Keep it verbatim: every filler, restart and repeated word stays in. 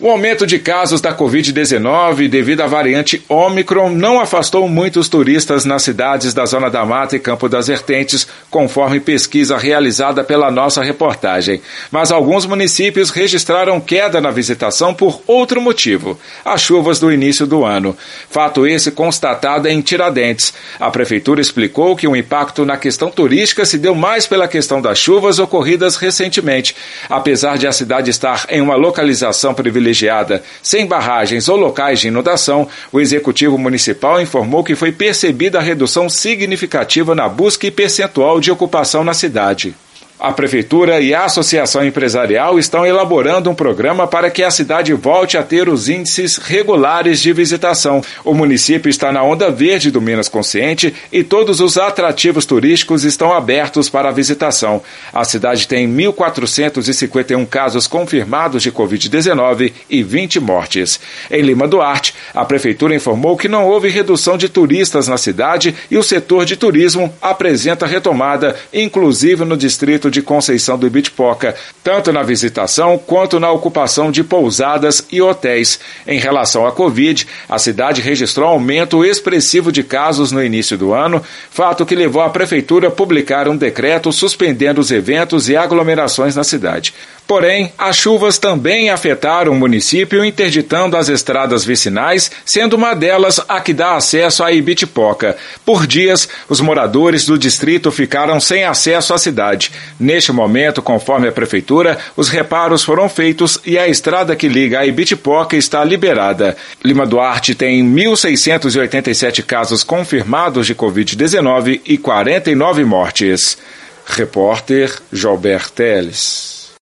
O aumento de casos da covid dezenove devido à variante Ômicron não afastou muitos turistas nas cidades da Zona da Mata e Campo das Vertentes, conforme pesquisa realizada pela nossa reportagem. Mas alguns municípios registraram queda na visitação por outro motivo: as chuvas do início do ano. Fato esse constatado em Tiradentes. A prefeitura explicou que o impacto na questão turística se deu mais pela questão das chuvas ocorridas recentemente. Apesar de a cidade estar em uma localização privilegiada, sem barragens ou locais de inundação, o Executivo Municipal informou que foi percebida a redução significativa na busca e percentual de ocupação na cidade. A Prefeitura e a Associação Empresarial estão elaborando um programa para que a cidade volte a ter os índices regulares de visitação. O município está na onda verde do Minas Consciente e todos os atrativos turísticos estão abertos para a visitação. A cidade tem mil quatrocentos e cinquenta e um casos confirmados de covid dezenove e vinte mortes. Em Lima Duarte, a Prefeitura informou que não houve redução de turistas na cidade e o setor de turismo apresenta retomada, inclusive no distrito de Conceição do Ibitipoca, tanto na visitação quanto na ocupação de pousadas e hotéis. Em relação à Covid, a cidade registrou aumento expressivo de casos no início do ano, fato que levou a Prefeitura a publicar um decreto suspendendo os eventos e aglomerações na cidade. Porém, as chuvas também afetaram o município, interditando as estradas vicinais, sendo uma delas a que dá acesso à Ibitipoca. Por dias, os moradores do distrito ficaram sem acesso à cidade. Neste momento, conforme a Prefeitura, os reparos foram feitos e a estrada que liga a Ibitipoca está liberada. Lima Duarte tem mil seiscentos e oitenta e sete casos confirmados de covid dezenove e quarenta e nove mortes. Repórter Joelber Teles.